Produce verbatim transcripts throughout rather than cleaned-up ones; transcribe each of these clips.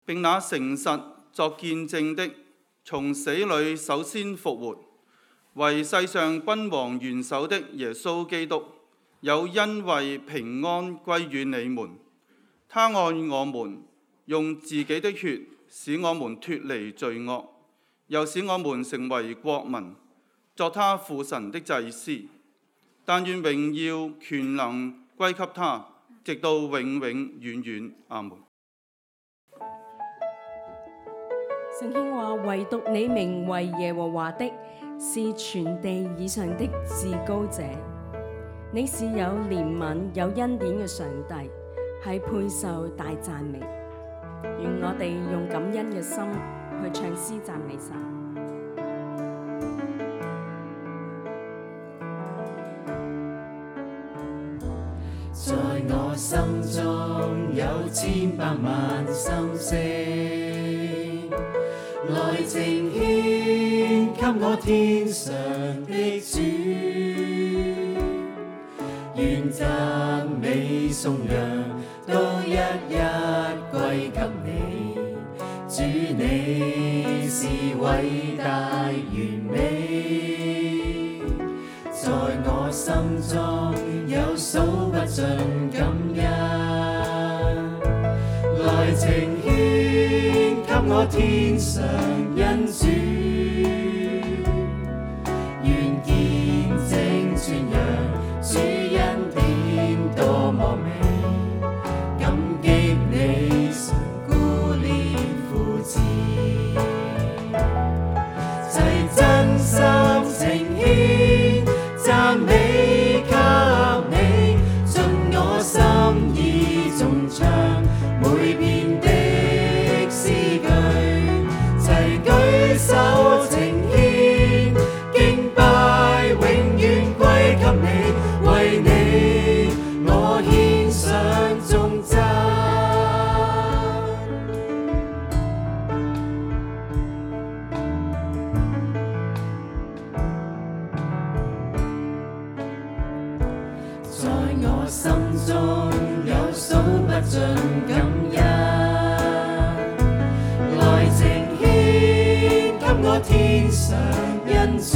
並那誠實作見證的，從死裏首先復活，為世上君王元首的耶穌基督，有恩惠平安歸於你們。他愛我們，用自己的血使我們脫離罪惡，又使我們成為國民，作他父神的祭司。但願榮耀權能歸給他，直到永永遠遠。阿門。 聖經話：唯獨你名為耶和華的，是全地以上的至高者。你是有憐憫、有恩典嘅上帝，係配受大讚美。願我哋用感恩嘅心去唱詩讚美神。 在我心中有千百萬心聲，來呈獻給我天上的主，願讚美頌揚都一一歸給你，主你是偉大完美，在我心中有數不盡感恩，來呈獻給我天上恩主，願見證傳揚主恩典多麼美，感激你常顧念扶持，齊真心呈獻讚美給你，盡我心意頌唱每篇的詩句，齊舉手呈獻敬拜永遠歸給你，為你我獻上頌讚。在我心中有數不盡感恩，來呈獻給我天上恩主，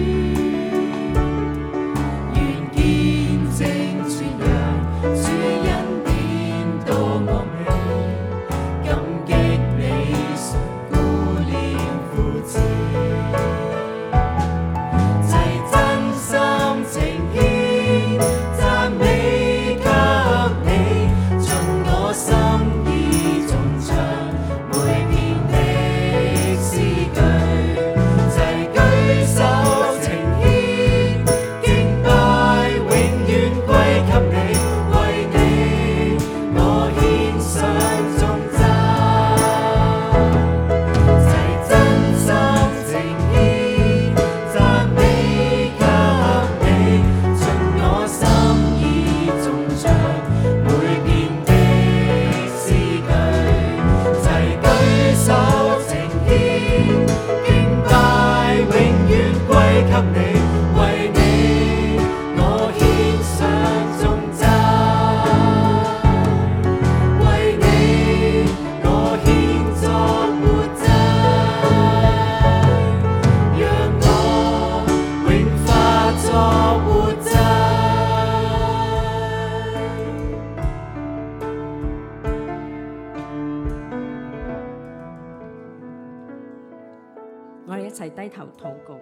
願見證傳揚主恩典多麼美，感激你常顧念扶持，齊真心呈獻讚美給你，盡我心意頌唱每篇的詩句，齊舉手呈獻敬拜永遠歸給你，為你我獻上頌讚，齊真心呈獻讚美給你，盡我心意頌唱每篇的詩句，齊舉手呈獻敬拜永遠歸給你，為你我獻上頌讚，為你我獻作活祭，讓我永化作活祭。 我哋一齊低頭禱告。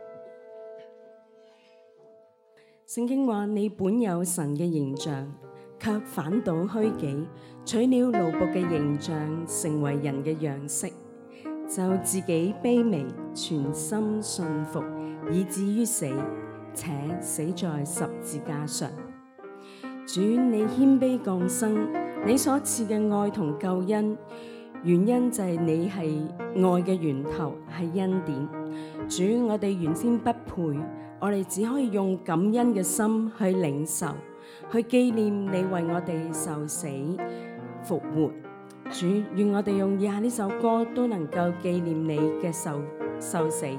聖經話：你本有神嘅形象，卻反倒虛己，取了奴僕嘅形象，成為人嘅樣式，就自己卑微，全心信服，以至於死，且死在十字架上。主，你謙卑降生，你所賜嘅愛同救恩，原因就係你係愛嘅源頭，係恩典。主，我哋原先不配，我哋只可以用感恩嘅心去領受，去紀念你為我哋受死復活。主，願我哋用以下呢首歌都能夠紀念你嘅受受死。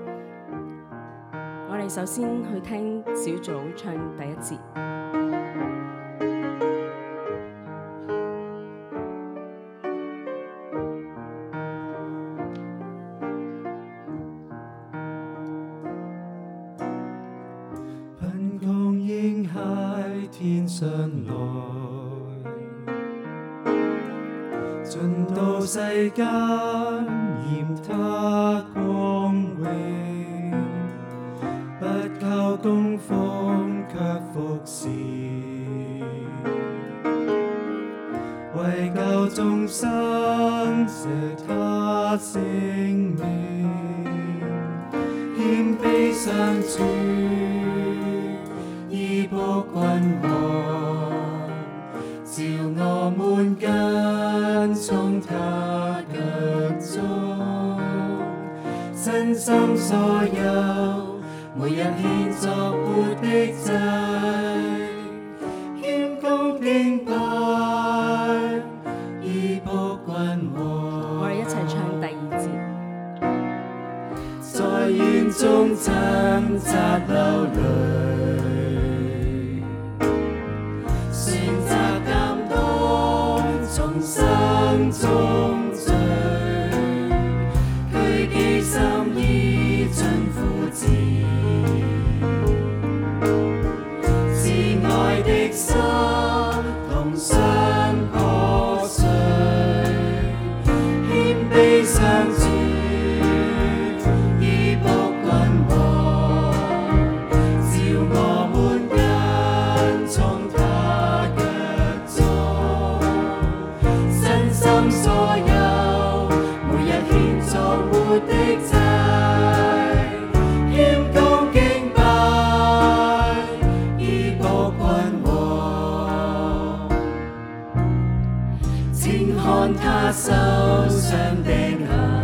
我哋首先去聽小組唱第一節。 上來，進到世間驗他光榮，不靠供奉卻服侍，為救眾生捨他性命，謙卑相主，衣僕君王，召我們跟從他腳蹤，身心所有，每日獻作活的祭，謙恭敬拜，衣僕君王。 我哋一齊唱第二節。 在院中掙扎流淚，選擇擔當重生中罪，佢己心意盡付之，慈愛的心同傷破碎，謙卑相主。他手上的痕，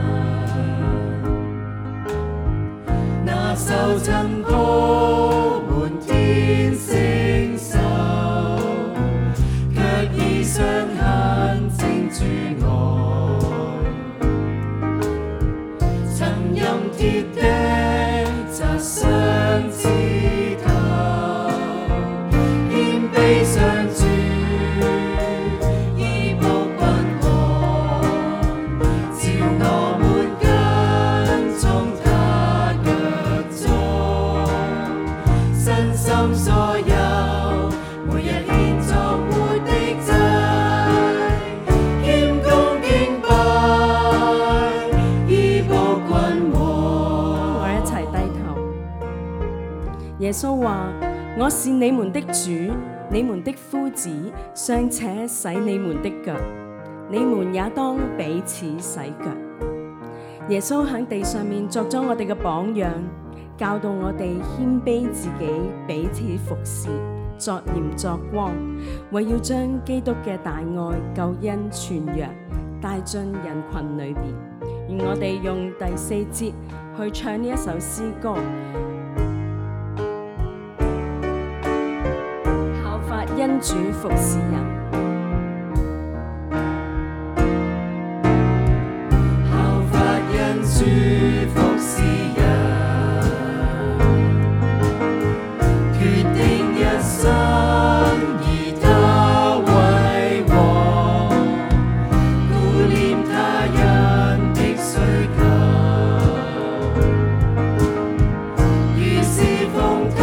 那手曾鋪滿天星宿，卻以傷痕證住我，曾任鐵釘扎傷枝頭，謙卑相主。 耶穌話：我是你們的主，你們的夫子，尚且洗你們的腳，你們也當彼此洗腳。耶穌喺地上面作咗我哋嘅榜樣，教導我哋謙卑自己，彼此服侍，作鹽作光，為要將基督嘅大愛救恩傳揚，帶進人群裏邊。願我哋用第四節去唱呢一首詩歌。因主服侍人， 效法因主服侍人，決定一生以他為王，顧念他人的需求，於是奉他。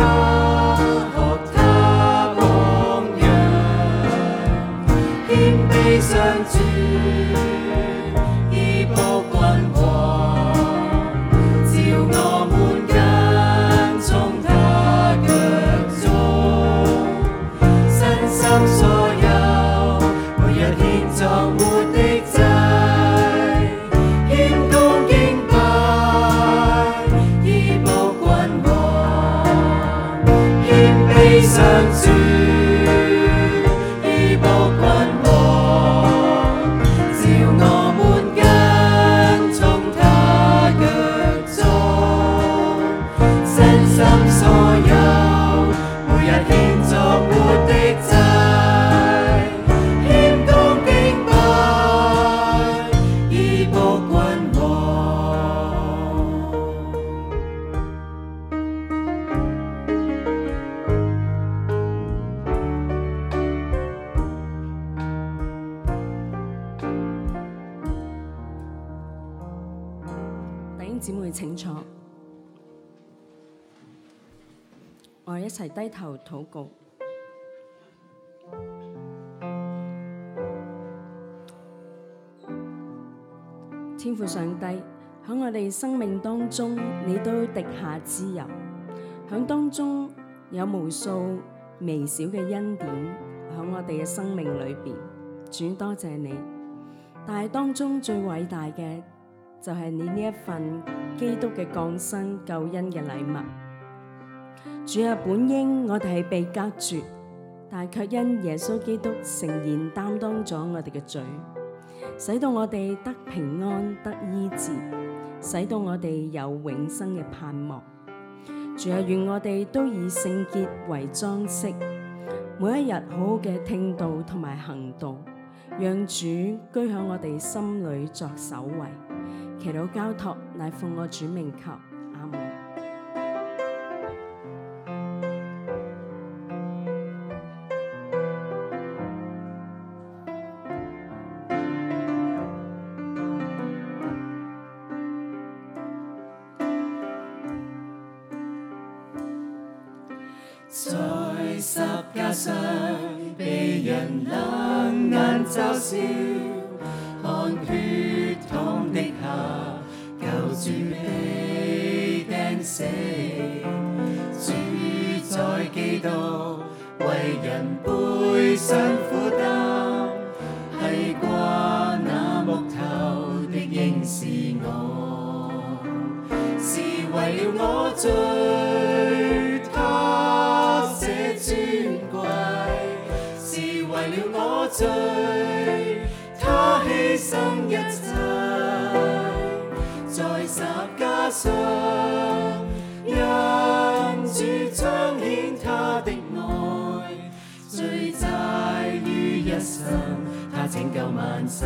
相主，衣僕君王，召我們跟從他腳蹤，身心所有，每日獻作活的祭，謙恭敬拜，衣僕君王，謙卑相主。 姊妹請坐，我哋一齊低頭禱告。 天父上帝，喺我哋生命當中，你都滴下脂油，響當中有無數微小嘅恩典喺我哋嘅生命裏邊。主多謝你，但係當中最偉大嘅就係你呢一份基督嘅降生救恩嘅禮物。主啊，本應我哋係被隔絕，但係卻因耶穌基督誠然擔當咗我哋嘅罪，使到我哋得平安得醫治，使到我哋有永生嘅盼望。主啊，願我哋都以聖潔為裝飾，每一日好好嘅聽道同埋行道，讓主居喺我哋心裏作首位。祈禱交託乃奉我主名求，阿門。 在十架上被人冷眼嘲笑，看血統的下，救主被釘死。主在基督為人背上負擔，係掛那木頭的應是我，是為了我罪。罪，他犧牲一切，在十架上，因主彰顯他的愛，罪債於一身，他拯救萬世。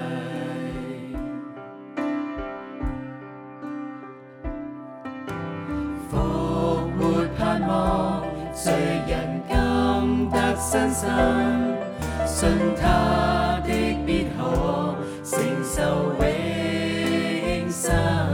復活盼望，罪人今得新生。信他的必可承受永生，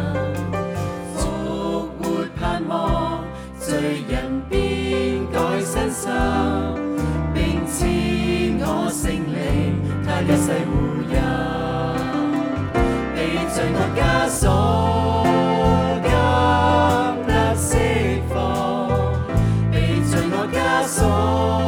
復活盼望，罪人變改新生，並賜我聖靈，他一世護佑，被罪惡枷鎖，今得釋放，被罪惡枷鎖。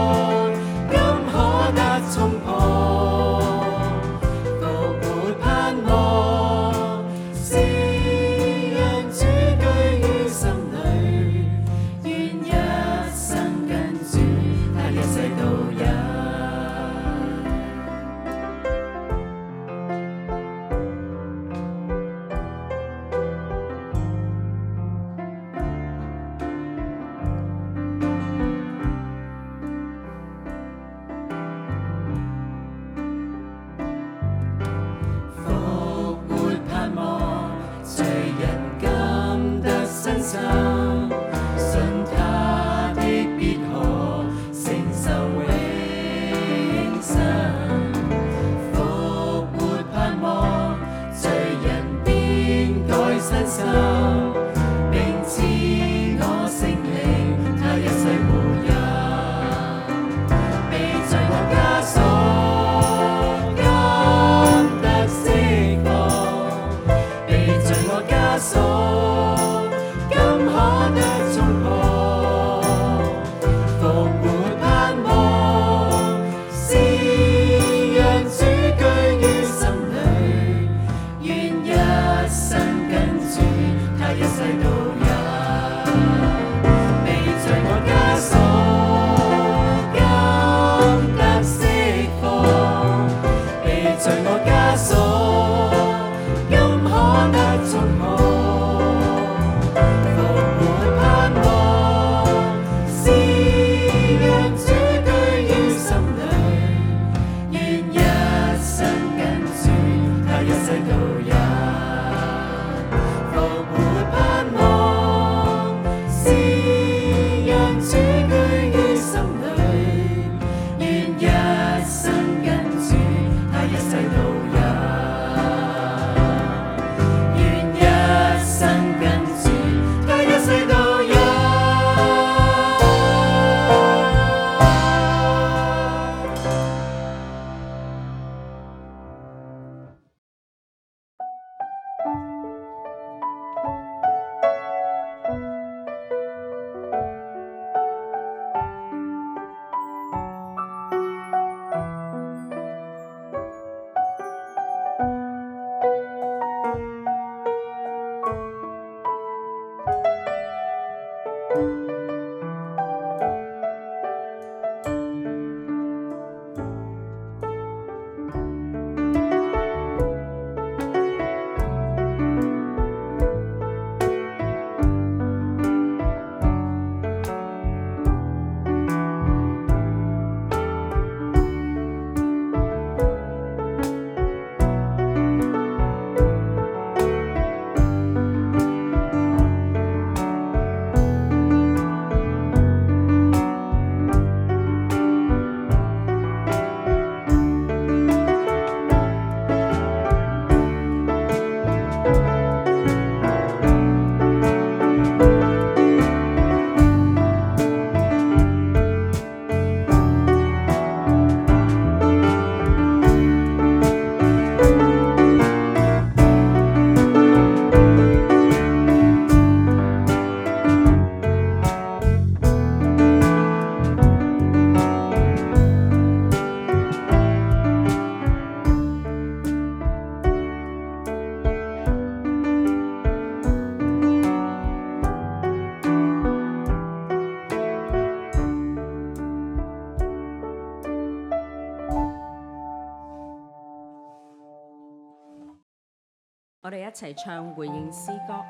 我哋一齊唱回應詩歌。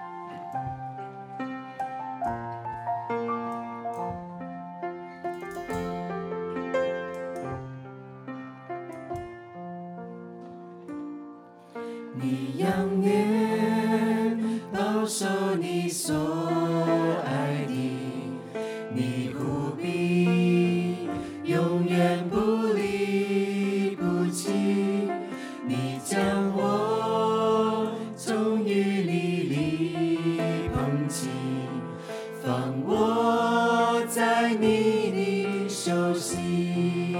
你仰面保守你所爱的，你护庇永远不离不弃，你将我从雨里里捧起，放我在你的手心。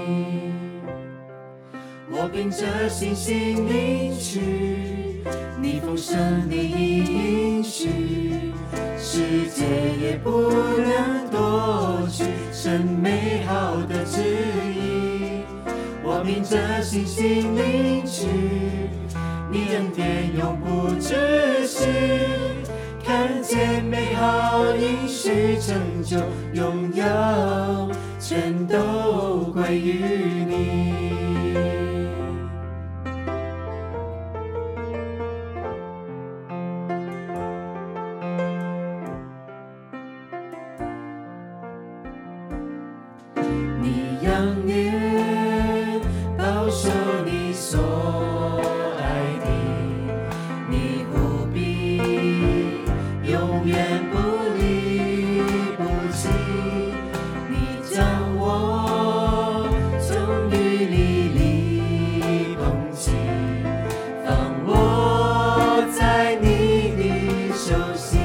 我凭着信心领取你丰盛的应许，世界也不能夺取神美好的旨意。我凭着信心领取你恩典永不止息，看见美好应许成就，荣耀全都归于你。你仰面保守你所爱的，你护庇永远不离不弃，你将我从雨里里捧起，放我在你的手心。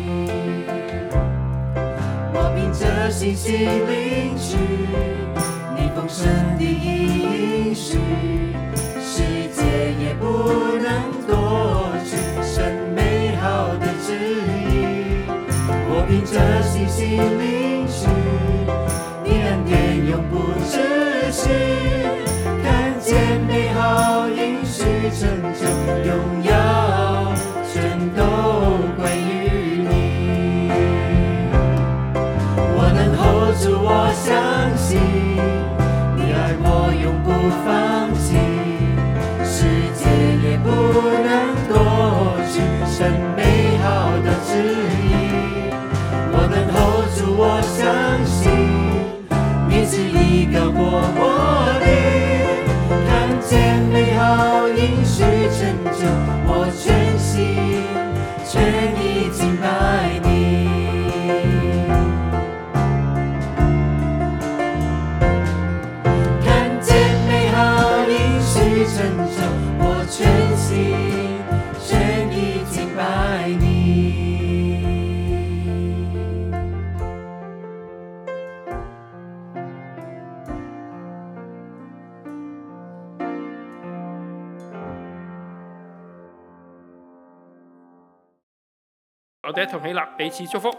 我凭着信心领取你丰盛的应许，世界也不能夺取神美好的旨意。我凭着信心领取你恩典永不止息，看见美好应许成就，荣耀全都归于你。我能 hold 住，我相信你爱我永不放弃，世界也不能夺取神美好的旨意。我能 hold 住，我相信你旨意高过我的，看见美好应许成就，我全心全意敬拜你。成就，我全心全意敬拜你。 我哋一同起立，彼此祝福。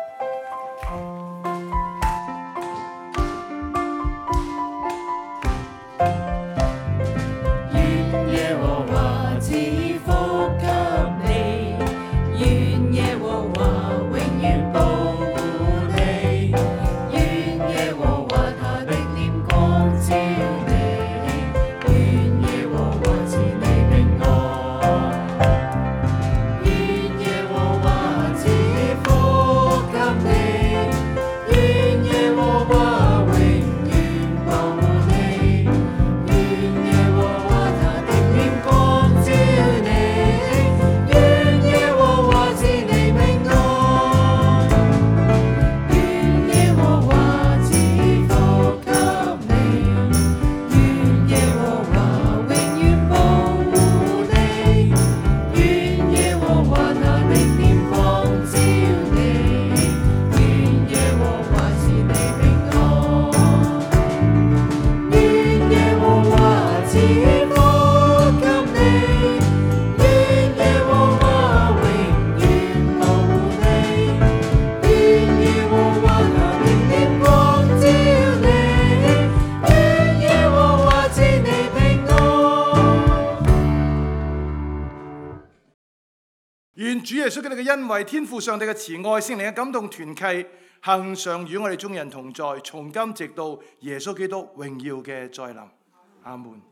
願主耶穌基督嘅恩惠、天父上帝嘅慈愛、聖靈嘅感動團契，恆常與我哋眾人同在，從今直到耶穌基督榮耀嘅再臨。阿門。